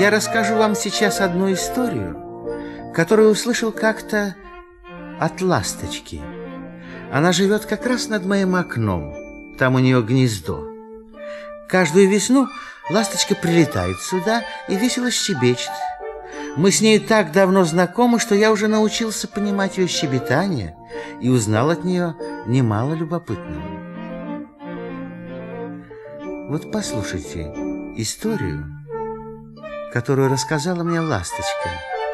Я расскажу вам сейчас одну историю, которую услышал как-то от ласточки. Она живет как раз над моим окном. Там у нее гнездо. Каждую весну ласточка прилетает сюда и весело щебечет. Мы с ней так давно знакомы, что я уже научился понимать ее щебетание и узнал от нее немало любопытного. Вот послушайте историю, которую рассказала мне ласточка.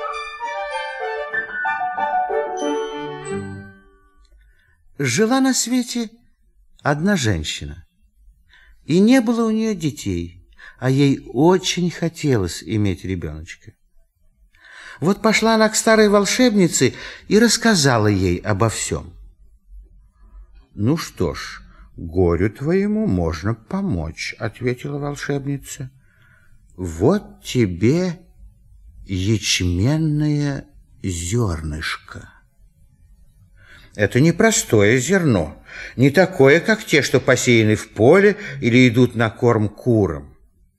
Жила на свете одна женщина, и не было у нее детей, а ей очень хотелось иметь ребеночка. Вот пошла она к старой волшебнице и рассказала ей обо всем. «Ну что ж, горю твоему можно помочь», — ответила волшебница. «Вот тебе ячменное зернышко». Это не простое зерно, не такое, как те, что посеяны в поле или идут на корм курам.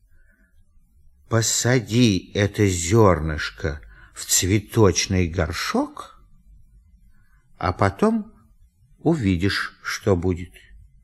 Посади это зернышко в цветочный горшок, а потом увидишь, что будет.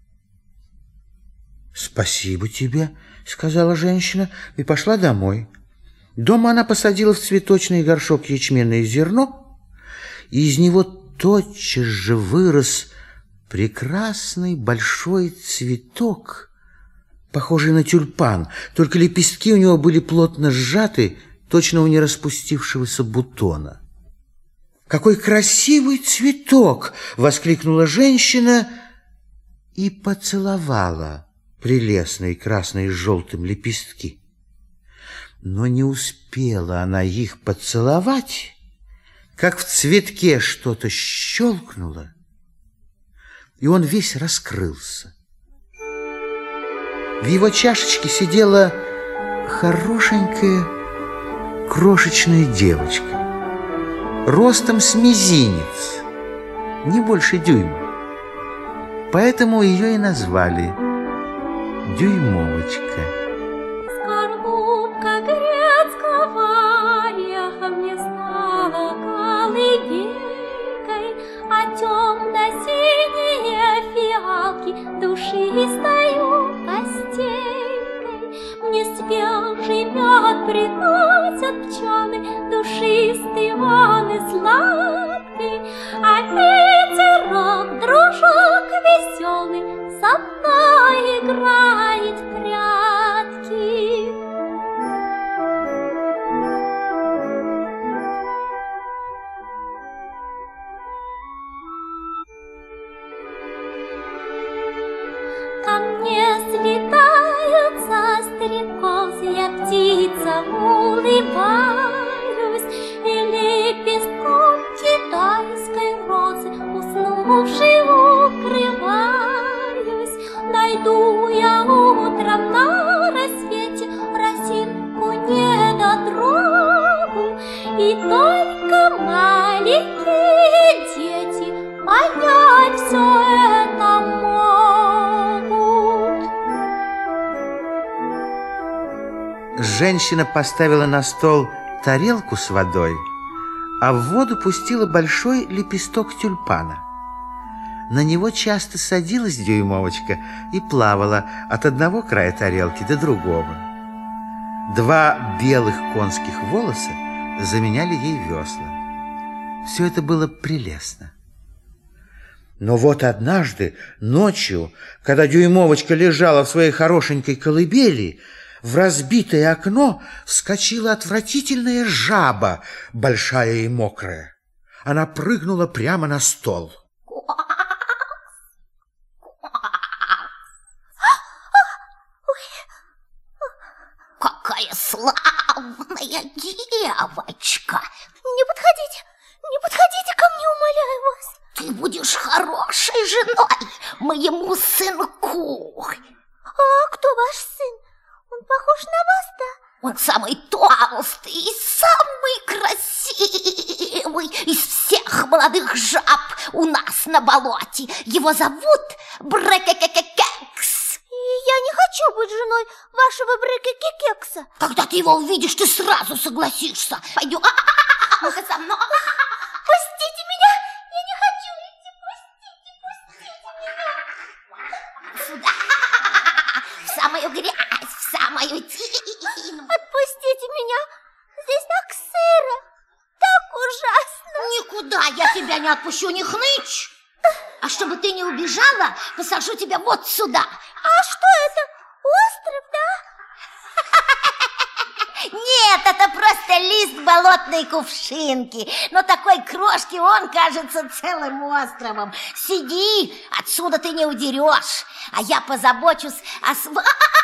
«Спасибо тебе», — сказала женщина и пошла домой. Дома она посадила в цветочный горшок ячменное зерно, и из него тотчас же вырос прекрасный большой цветок, похожий на тюльпан, только лепестки у него были плотно сжаты, точно у нераспустившегося бутона. «Какой красивый цветок!» — воскликнула женщина и поцеловала прелестные красные с желтым лепестки. Но не успела она их поцеловать, как в цветке что-то щелкнуло, и он весь раскрылся. В его чашечке сидела хорошенькая крошечная девочка, ростом с мизинец, не больше дюйма. Поэтому ее и назвали Дюймовочка. Скорлупка грецкого ореха мне стала колыбелькой, а темно-синие фиалки душистою постелькой. Мне свежий мед приносят пчелы, душистый он и сладкий, а ветерок, дружок веселый, со мной играет в прятки. Ко мне слетаются стрекозы, я птица улыбаюсь, и лепестком китайской розы уснувшей укрываюсь. Найду я утром на рассвете росинку недотрогу, и только маленькие дети понять все это могут. Женщина поставила на стол тарелку с водой, а в воду пустила большой лепесток тюльпана. На него часто садилась Дюймовочка и плавала от одного края тарелки до другого. Два белых конских волоса заменяли ей весла. Все это было прелестно. Но вот однажды ночью, когда Дюймовочка лежала в своей хорошенькой колыбели, в разбитое окно вскочила отвратительная жаба, большая и мокрая. Она прыгнула прямо на стол. Какая славная девочка! Не подходите ко мне, умоляю вас. Ты будешь хорошей женой моему сынку. А кто ваш сын? Он похож на вас, да? Он самый толстый и самый красивый из всех молодых жаб у нас на болоте. Его зовут Брекекекекекс. И я не хочу хочу быть женой вашего Брыки-Кекекса. Когда ты его увидишь, ты сразу согласишься. Пойдем, ну-ка со мной. Пустите меня, я не хочу идти, пустите меня. Сюда, в самую грязь, в самую тину. Отпустите меня, здесь так сыро, так ужасно. Никуда я тебя не отпущу, не хнычь. А чтобы ты не убежала, посажу тебя вот сюда. А что это? Остров, да? Нет, это просто лист болотной кувшинки. Но такой крошки он кажется целым островом. Сиди, отсюда ты не удерешь. А я позабочусь о свадебном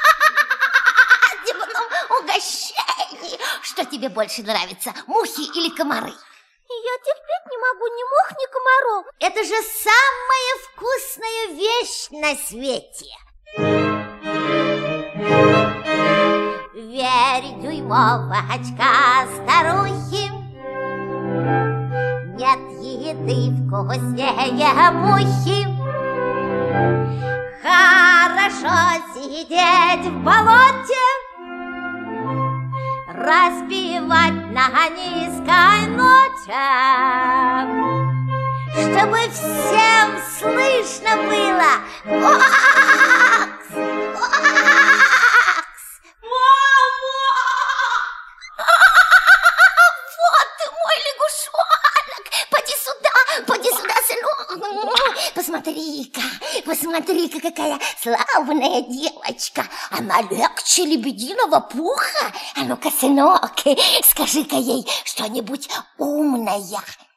угощении. Что тебе больше нравится, мухи или комары? Я терпеть не могу ни мух, ни комаров. Это же самая вкусная вещь на свете. Верь, дюймовочка, старухи, нет еды вкуснее мухи. Хорошо сидеть в болоте, распевать на низкой ноте, чтобы всем слышно было. Квакс! Квакс! Мама! Вот ты мой лягушонок! Поди сюда, сынок! Посмотри-ка, какая славная девочка! Она легче лебединого пуха! А ну-ка, сынок, скажи-ка ей что-нибудь умное!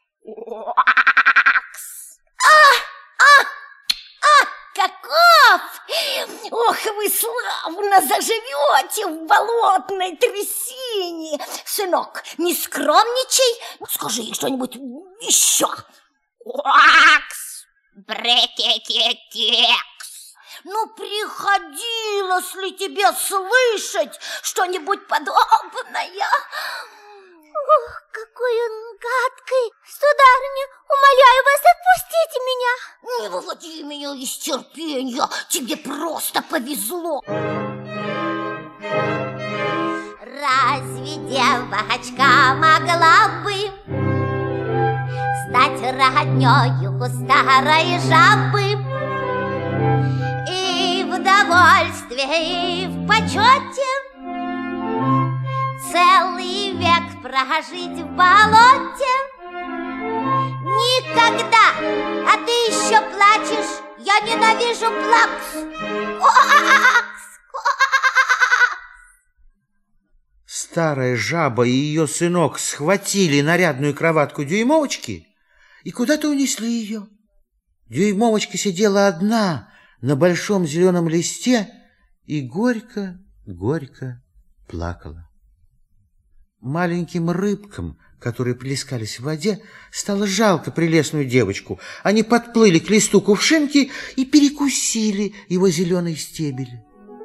Каков! Ох, вы славно заживете в болотной трясине! Сынок, не скромничай, скажи ей что-нибудь еще. Квакс! Брекекекекс! Ну, приходилось ли тебе слышать что-нибудь подобное? Ох, какой он гадкий! Сударыня, умоляю вас, отпустите меня! Не выводи меня из терпения, тебе просто повезло! Разве девочка могла бы стать роднёю старой жабы? И в довольстве, и в почёте целый век прожить в болоте? Никогда! А ты еще плачешь! Я ненавижу плакс! Квакс! Старая жаба и ее сынок схватили нарядную кроватку Дюймовочки и куда-то унесли ее. Дюймовочка сидела одна на большом зеленом листе и горько плакала. Маленьким рыбкам, которые плескались в воде, стало жалко прелестную девочку. Они подплыли к листу кувшинки и перекусили его зеленый стебель.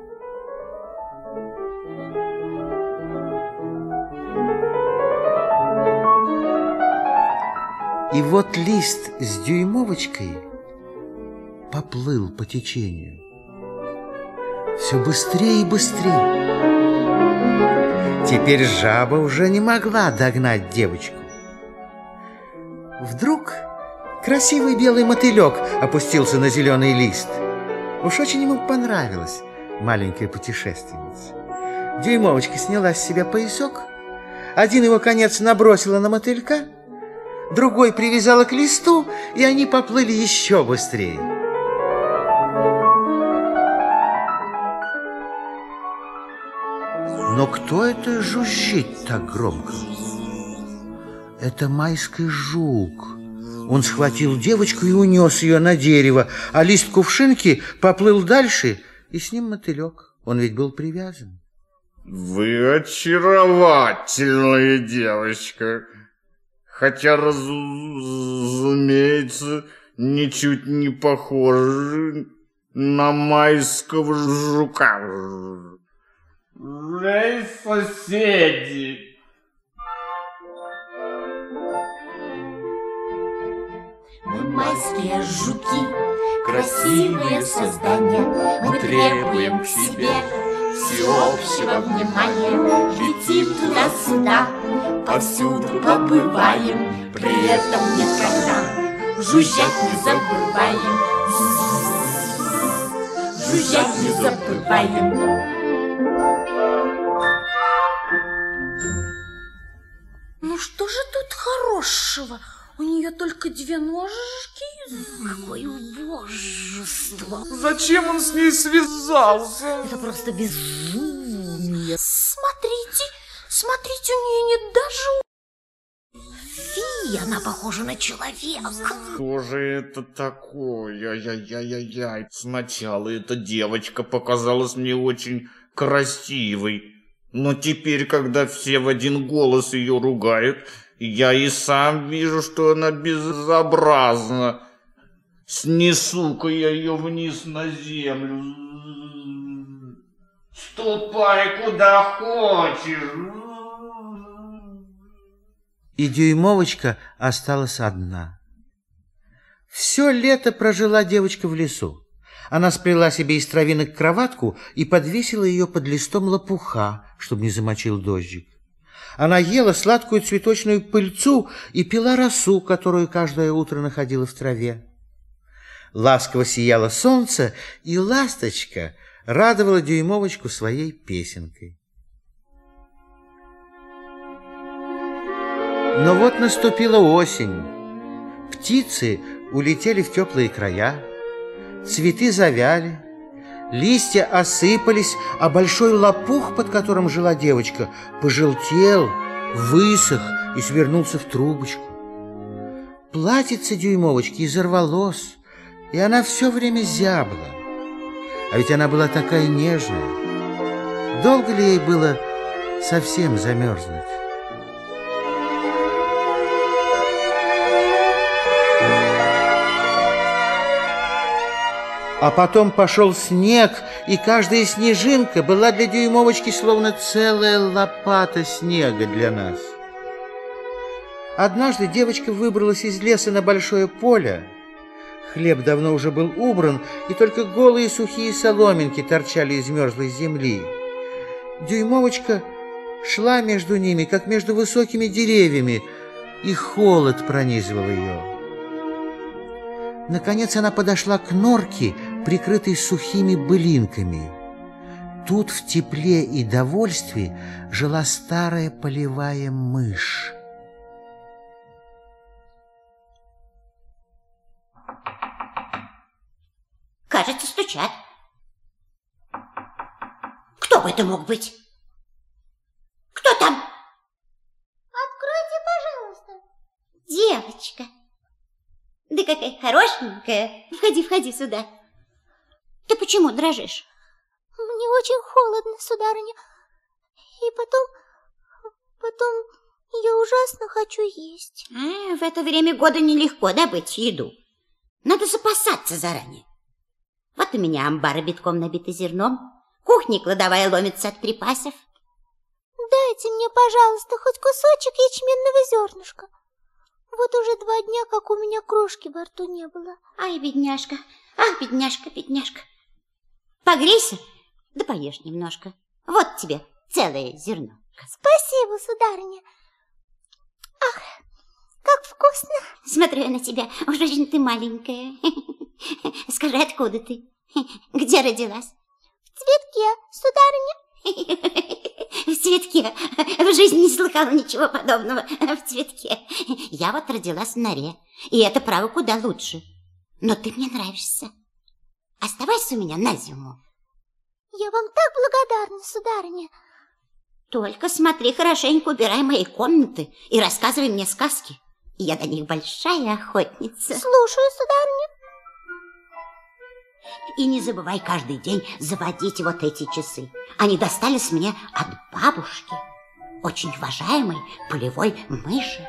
И вот лист с Дюймовочкой поплыл по течению. Все быстрее и быстрее. Теперь жаба уже не могла догнать девочку. Вдруг красивый белый мотылек опустился на зеленый лист. Уж очень ему понравилась маленькая путешественница. Дюймовочка сняла с себя поясок, один его конец набросила на мотылька, другой привязала к листу, и они поплыли еще быстрее. Но кто это жужжит так громко? Это майский жук. Он схватил девочку и унес ее на дерево, а лист кувшинки поплыл дальше, и с ним мотылек. Он ведь был привязан. Вы очаровательная девочка, хотя, разумеется, ничуть не похожи на майского жука. Эй, соседи! Мы майские жуки, красивые создания, мы требуем к себе всеобщего внимания. Летим туда-сюда, повсюду побываем, при этом никогда жужжать не забываем. Жужжать не забываем. Ну что же тут хорошего? У нее только 2 ножки. Какое убожество. Зачем он с ней связался? Это просто безумие. Смотрите, у нее нет даже... Фи, она похожа на человека. Что же это такое? Ай-яй-яй-яй. Сначала эта девочка показалась мне очень красивой. Но теперь, когда все в один голос ее ругают, я и сам вижу, что она безобразна. Снесу-ка я ее вниз на землю. Ступай куда хочешь. И Дюймовочка осталась одна. Все лето прожила девочка в лесу. Она сплела себе из травинок кроватку и подвесила ее под листом лопуха, чтобы не замочил дождик. Она ела сладкую цветочную пыльцу и пила росу, которую каждое утро находила в траве. Ласково сияло солнце, и ласточка радовала Дюймовочку своей песенкой. Но вот наступила осень. Птицы улетели в теплые края, цветы завяли, листья осыпались, а большой лопух, под которым жила девочка, пожелтел, высох и свернулся в трубочку. Платьице Дюймовочки изорвалось, и она все время зябла. А ведь она была такая нежная. Долго ли ей было совсем замерзнуть? А потом пошел снег, и каждая снежинка была для Дюймовочки словно целая лопата снега для нас. Однажды девочка выбралась из леса на большое поле. Хлеб давно уже был убран, и только голые сухие соломинки торчали из мерзлой земли. Дюймовочка шла между ними, как между высокими деревьями, и холод пронизывал ее. Наконец она подошла к норке, прикрытой сухими былинками. Тут в тепле и довольстве жила старая полевая мышь. Кажется, стучат. Кто бы это мог быть? Кто там? Откройте, пожалуйста. Девочка. Да какая хорошенькая. Входи, входи сюда. Ты почему дрожишь? Мне очень холодно, сударыня. И потом я ужасно хочу есть. В это время года нелегко добыть еду. Надо запасаться заранее. Вот у меня амбары битком набиты зерном, кухня кладовая ломится от припасов. Дайте мне, пожалуйста, хоть кусочек ячменного зернышка. Вот уже 2 дня, как у меня крошки во рту не было. Ай, бедняжка, ах, бедняжка, бедняжка. Погрейся, да поешь немножко. Вот тебе целое зерно. Спасибо, сударыня. Ах, как вкусно. Смотрю я на тебя, уж очень ты маленькая. Скажи, откуда ты? Где родилась? В цветке, сударыня. В цветке? В жизни не слыхала ничего подобного. В цветке. Я вот родилась в норе, и это право куда лучше. Но ты мне нравишься. Оставайся у меня на зиму. Я вам так благодарна, сударыня. Только смотри, хорошенько убирай мои комнаты и рассказывай мне сказки. Я до них большая охотница. Слушаю, сударыня. И не забывай каждый день заводить вот эти часы. Они достались мне от бабушки, очень уважаемой полевой мыши.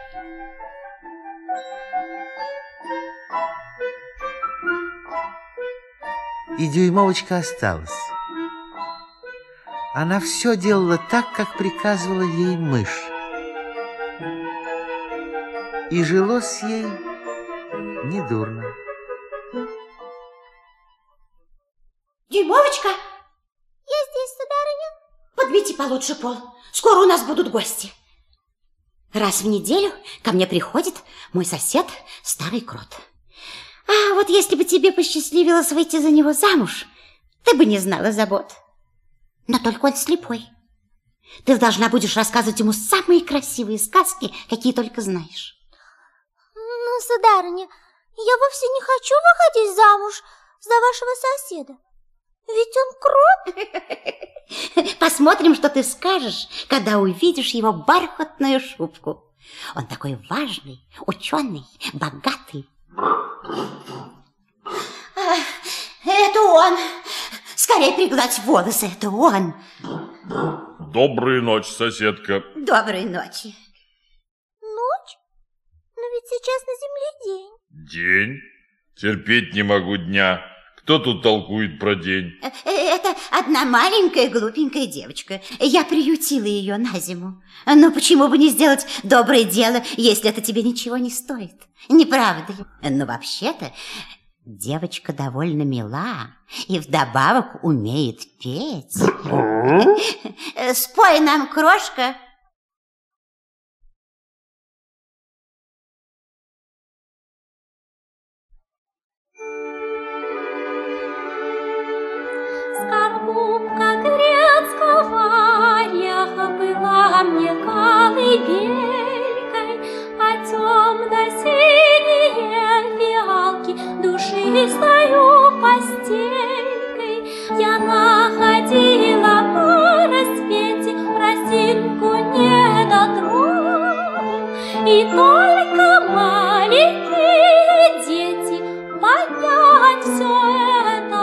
И Дюймовочка осталась. Она все делала так, как приказывала ей мышь. И жилось ей недурно. получше пол. Скоро у нас будут гости. Раз в неделю ко мне приходит мой сосед, старый крот. А вот если бы тебе посчастливилось выйти за него замуж, ты бы не знала забот. Но только он слепой. Ты должна будешь рассказывать ему самые красивые сказки, какие только знаешь. Ну, сударыня, я вовсе не хочу выходить замуж за вашего соседа. Ведь он крот. Посмотрим, что ты скажешь, когда увидишь его бархатную шубку. Он такой важный, ученый, богатый. Это он. Скорее пригладь волосы, это он. Доброй ночи, соседка. Доброй ночи. Ночь? Но ведь сейчас на земле день. День? Терпеть не могу дня. Кто тут толкует про день? Это одна маленькая глупенькая девочка. Я приютила ее на зиму. Но почему бы не сделать доброе дело, если это тебе ничего не стоит? Не правда ли? Но вообще-то девочка довольно мила и вдобавок умеет петь. Спой нам, крошка. Скорлупка грецкого ореха была мне колыбелькой, а темно-синие фиалки душистою постелькой. Я находила на рассвете росинку недотрогу, и только маленькие дети понять все это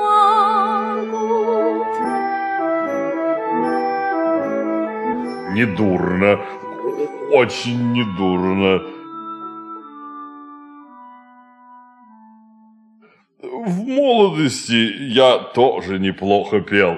могут. Недурно, очень недурно. В молодости я тоже неплохо пел.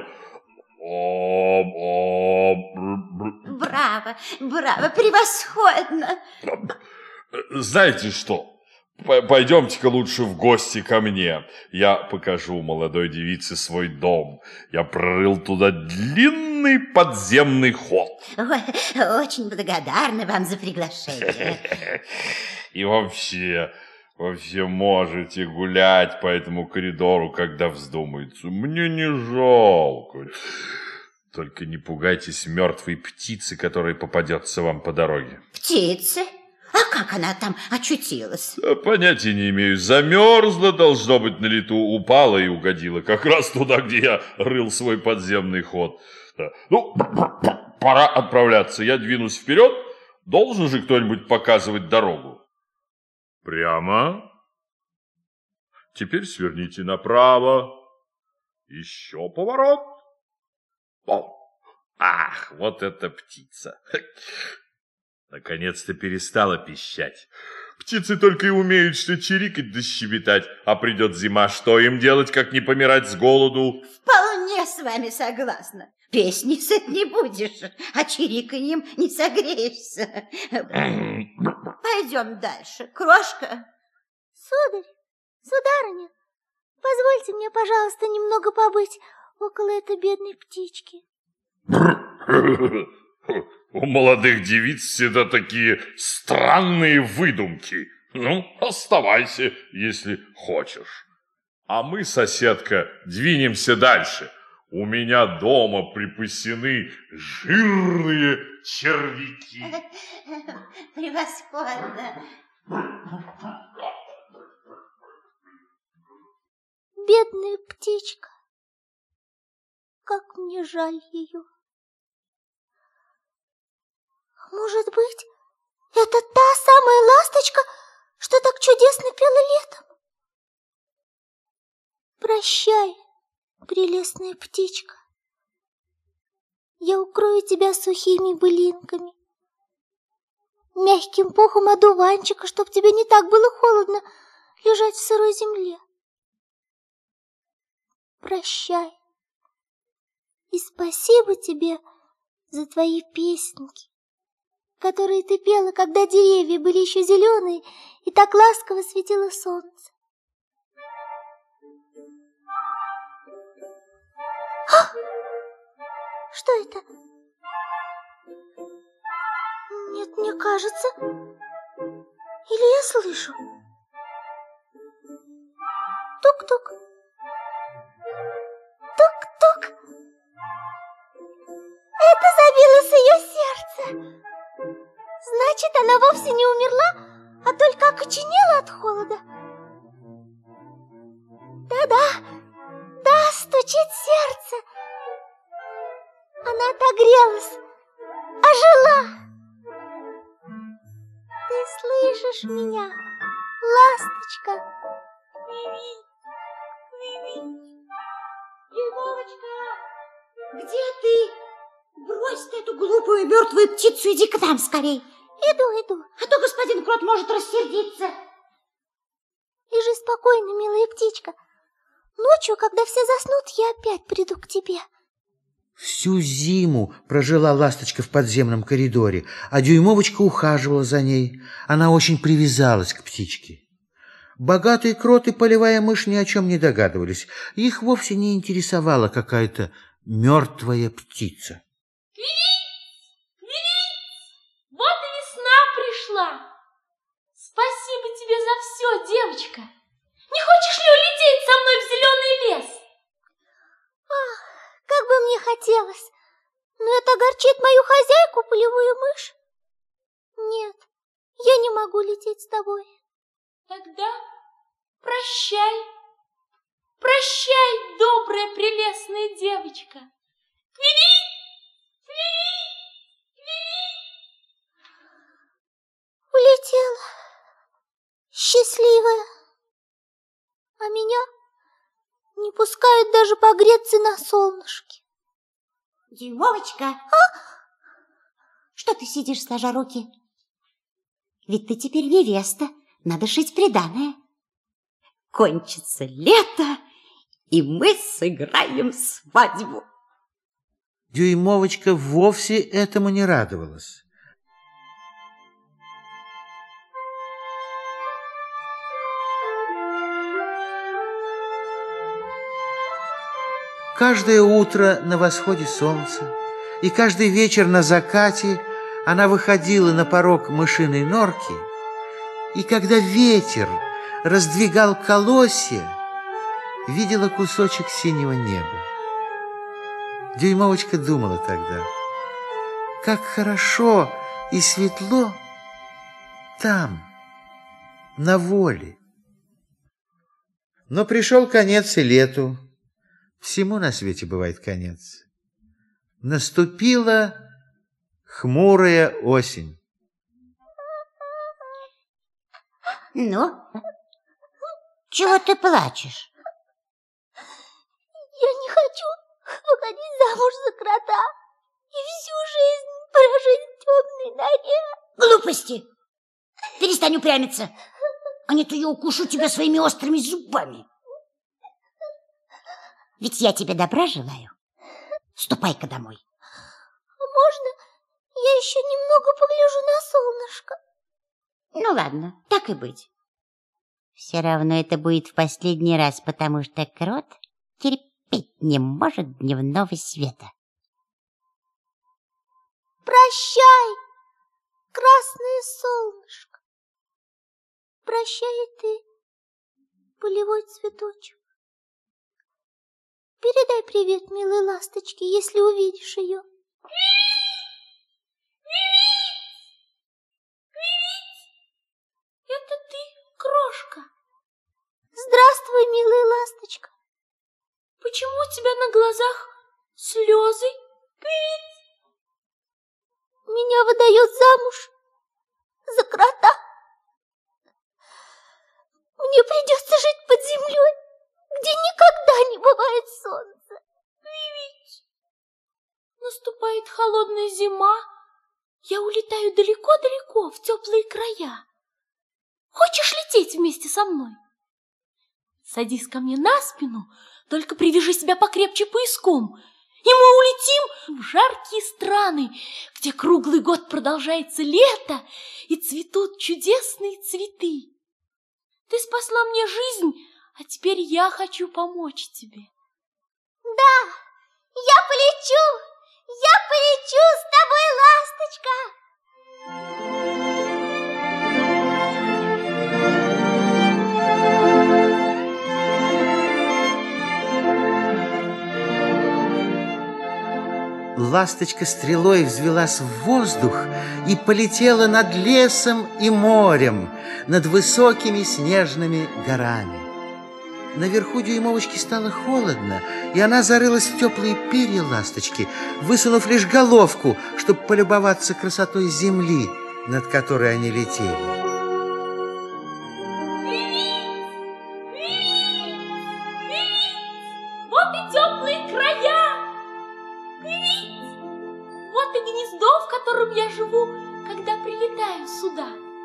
Браво, браво, превосходно. Знаете что? Пойдемте-ка лучше в гости ко мне. Я покажу молодой девице свой дом. Я прорыл туда длинный подземный ход. Ой, очень благодарна вам за приглашение. И вообще можете гулять по этому коридору, когда вздумается. Мне не жалко. Только не пугайтесь мертвой птицы, которая попадется вам по дороге. Птицы? А как она там очутилась? Понятия не имею. Замерзла, должно быть, на лету, упала и угодила. Как раз туда, где я рыл свой подземный ход. Да. Ну, пора отправляться. Я двинусь вперед. Должен же кто-нибудь показывать дорогу. Прямо. Теперь сверните направо. Еще поворот. О, ах, вот эта птица. Наконец-то перестала пищать. Птицы только и умеют что чирикать да щебетать. А придет зима, что им делать, как не помирать с голоду? Вполне с вами согласна. Песни сыт не будешь, а чириканьем не согреешься. Пойдем дальше, крошка. Сударь, сударыня, позвольте мне, пожалуйста, немного побыть около этой бедной птички. У молодых девиц всегда такие странные выдумки. Ну, оставайся, если хочешь. А мы, соседка, двинемся дальше. У меня дома припасены жирные червяки. Превосходно. Бедная птичка, как мне жаль ее. Может быть, это та самая ласточка, что так чудесно пела летом? Прощай, прелестная птичка. Я укрою тебя сухими былинками, мягким пухом одуванчика, чтоб тебе не так было холодно лежать в сырой земле. Прощай. И спасибо тебе за твои песенки, которые ты пела, когда деревья были еще зеленые и так ласково светило солнце. А! Что это? Нет, мне кажется. Или я слышу? Тук-тук. Тук-тук. Это забилось ее сердце. Значит, она вовсе не умерла, а только окоченела от холода. Да-да, да, стучит сердце. Она отогрелась, ожила. Ты слышишь меня, ласточка? Дюймовочка, где ты? Брось ты эту глупую мертвую птицу, иди к нам скорей. Иду. А то господин Крот может рассердиться. Лежи спокойно, милая птичка. Ночью, когда все заснут, я опять приду к тебе. Всю зиму прожила ласточка в подземном коридоре, а Дюймовочка ухаживала за ней. Она очень привязалась к птичке. Богатый крот и полевая мышь ни о чем не догадывались. Их вовсе не интересовала какая-то мертвая птица. Вот и весна пришла. Спасибо тебе за все, девочка. Не хочешь ли улететь со мной в зеленый лес? Ах, как бы мне хотелось. Но это огорчит мою хозяйку, полевую мышь. Нет, я не могу лететь с тобой. Тогда прощай. Прощай, добрая, прелестная девочка. Квиви! Квиви! Квиви! Улетела, счастливая. А меня не пускают даже погреться на солнышке. Дюймовочка, что ты сидишь, сложа руки? Ведь ты теперь невеста, надо шить приданое. Кончится лето, и мы сыграем свадьбу. Дюймовочка вовсе этому не радовалась. Каждое утро на восходе солнца и каждый вечер на закате она выходила на порог мышиной норки, и когда ветер раздвигал колосья, видела кусочек синего неба. Дюймовочка думала тогда, как хорошо и светло там, на воле. Но пришел конец и лету. Всему на свете бывает конец. Наступила хмурая осень. Ну, чего ты плачешь? Я не хочу выходить замуж за крота и всю жизнь прожить в темной норе. Глупости! Перестань упрямиться, а не то я укушу тебя своими острыми зубами. Ведь я тебе добра желаю. Ступай-ка домой. Можно я еще немного погляжу на солнышко? Ну ладно, так и быть. Все равно это будет в последний раз, потому что крот терпеть не может дневного света. Прощай, красное солнышко. Прощай ты, полевой цветочек. Передай привет милой ласточке, если увидишь ее. Это ты, крошка? Здравствуй, милая ласточка. Почему у тебя на глазах слезы? Меня выдает замуж за крота. Мне придется жить под землей, где никогда не бывает солнца. Наступает холодная зима. Я улетаю далеко-далеко в теплые края. Хочешь лететь вместе со мной? Садись ко мне на спину, только привяжи себя покрепче пояском, и мы улетим в жаркие страны, где круглый год продолжается лето и цветут чудесные цветы. Ты спасла мне жизнь, а теперь я хочу помочь тебе. Да, я полечу с тобой, ласточка. Ласточка стрелой взвелась в воздух и полетела над лесом и морем, над высокими снежными горами. Наверху дюймовочке стало холодно, и она зарылась в теплые перья ласточки, высунув лишь головку, чтобы полюбоваться красотой земли, над которой они летели. Вот и теплые края! Вот и гнездо, в котором я живу, когда прилетаю сюда.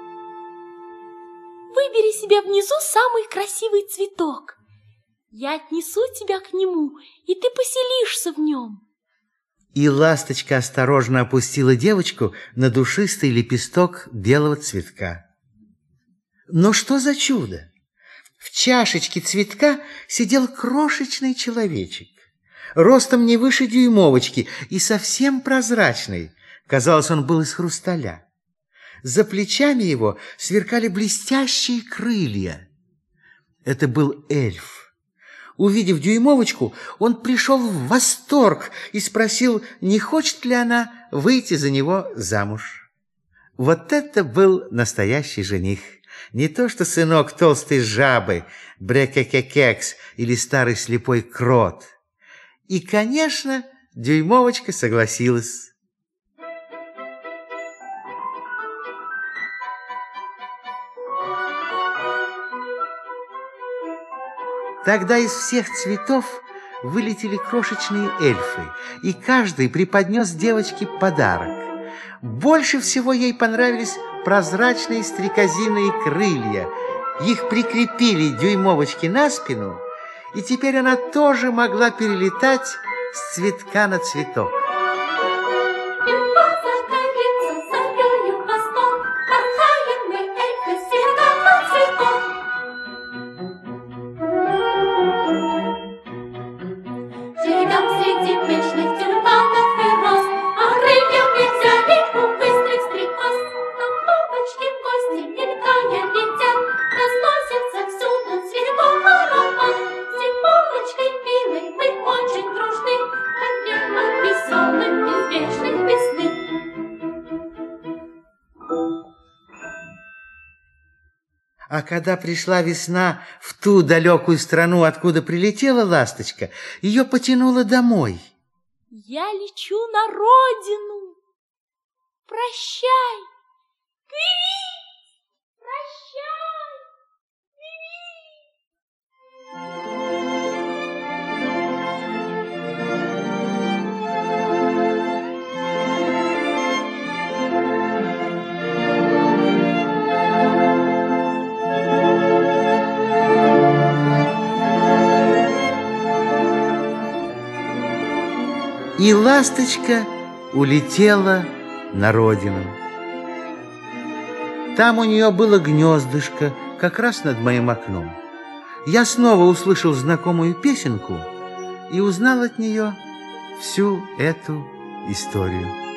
Выбери себе внизу самый красивый цветок. Я отнесу тебя к нему, и ты поселишься в нем. И ласточка осторожно опустила девочку на душистый лепесток белого цветка. Но что за чудо! В чашечке цветка сидел крошечный человечек, ростом не выше дюймовочки и совсем прозрачный. Казалось, он был из хрусталя. За плечами его сверкали блестящие крылья. Это был эльф. Увидев дюймовочку, он пришел в восторг и спросил, не хочет ли она выйти за него замуж. Вот это был настоящий жених. Не то что сынок толстой жабы, Брекекекекс или старый слепой крот. И, конечно, дюймовочка согласилась. Тогда из всех цветов вылетели крошечные эльфы, и каждый преподнес девочке подарок. Больше всего ей понравились прозрачные стрекозиные крылья. Их прикрепили дюймовочке на спину, и теперь она тоже могла перелетать с цветка на цветок. А когда пришла весна в ту далекую страну, откуда прилетела ласточка, ее потянуло домой. Я лечу на родину. Прощай, Кви! Прощай, И ласточка улетела на родину. Там у нее было гнездышко, как раз над моим окном. Я снова услышал знакомую песенку и узнал от нее всю эту историю.